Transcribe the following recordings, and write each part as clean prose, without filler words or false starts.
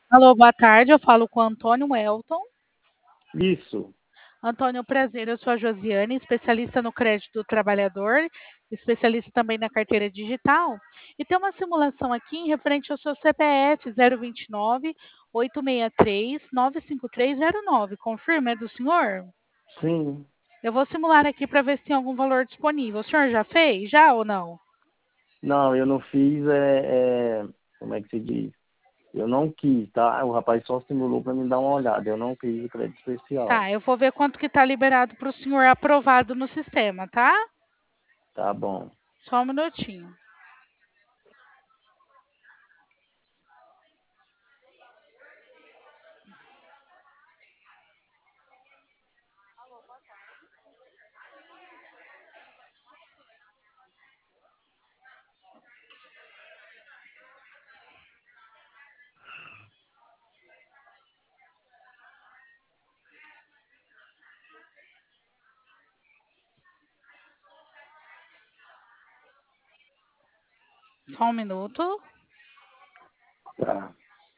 Alô, boa tarde. Eu falo com o Antônio Elton. Isso. Antônio, prazer. Eu sou a Josiane, especialista no crédito do trabalhador, especialista também na carteira digital. E tem uma simulação aqui em referente ao seu CPF 029 863 95309. Confirma, é do senhor? Sim. Eu vou simular aqui para ver se tem algum valor disponível. O senhor já fez? Já ou não? Não, eu não fiz, como é que se diz? Eu não quis, tá? O rapaz só simulou para me dar uma olhada. Eu não quis o crédito especial. Tá, eu vou ver quanto que está liberado para o senhor aprovado no sistema, tá? Tá bom. Só um minutinho. Só um minuto. Tá.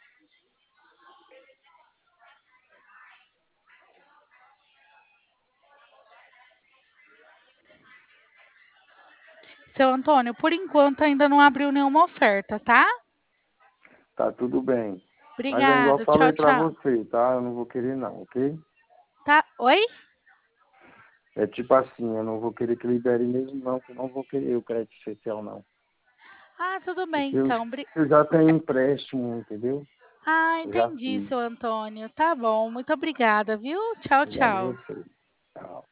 Seu Antônio, por enquanto ainda não abriu nenhuma oferta, tá? Tá tudo bem. Mas é igual eu Obrigado. Tchau, falei para tchau. você, tá? Eu não vou querer não, ok? Tá? Oi? É tipo assim, eu não vou querer que libere mesmo não, que eu não vou querer o crédito especial não. Ah, tudo bem, Porque eu, então. eu já tenho empréstimo, entendeu? Ah, Eu já entendi, fiz. seu Antônio. Tá bom. Muito obrigada, viu? Tchau, Obrigado a tchau. você. Tchau.